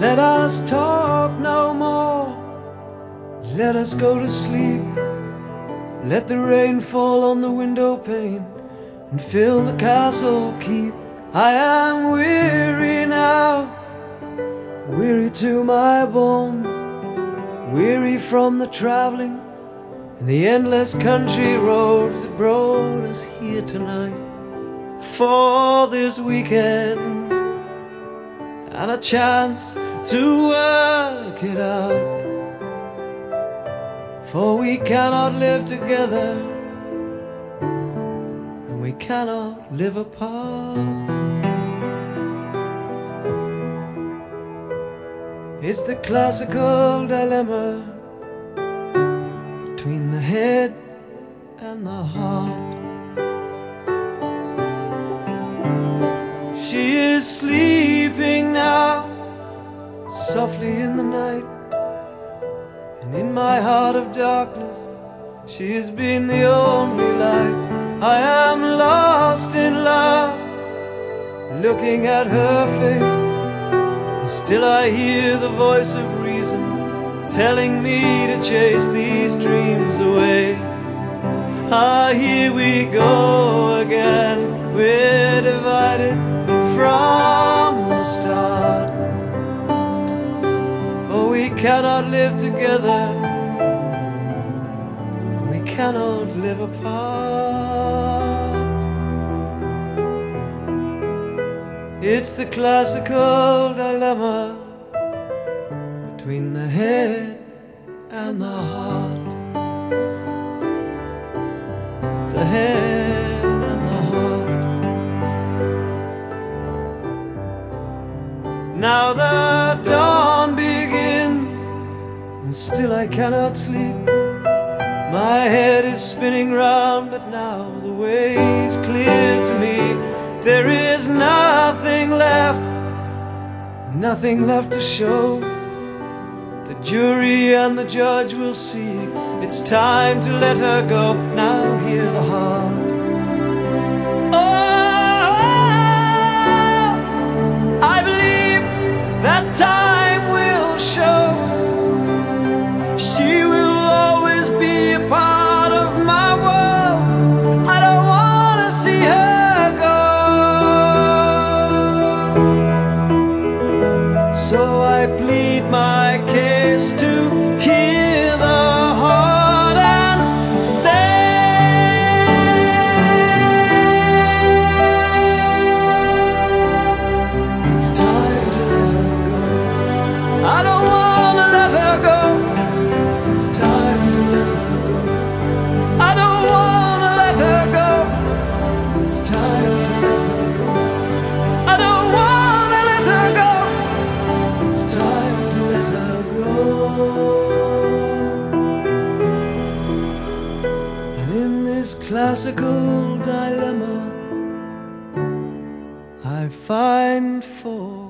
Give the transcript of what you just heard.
Let us talk no more, let us go to sleep. Let the rain fall on the window pane and fill the castle keep. I am weary now, weary to my bones, weary from the traveling and the endless country roads that brought us here tonight for this weekend and a chance to work it out. For we cannot live together and we cannot live apart. It's the classical dilemma between the head and the heart. She is sleeping now, softly in the night, and in my heart of darkness she has been the only light. I am lost in love, looking at her face, and still I hear the voice of reason telling me to chase these dreams away. Ah, here we go again, we're divided from the start. For we cannot live together, and we cannot live apart. It's the classical dilemma between the head and the heart. The head and the heart. Now the dawn begins, and still I cannot sleep. My head is spinning round, but now the way is clear to me. There is nothing left, nothing left to show. The jury and the judge will see. It's time to let her go. Now hear the heart. I believe that time will show. She will always be a part of my world. I don't want to see her go. So I plead my case to hear the heart and stay. It's time to let her go. I don't want to let her go. It's time to let her go. I don't want to let her go. It's time to let her go. I don't want to let her go. It's time to let her go. And in this classical dilemma I find for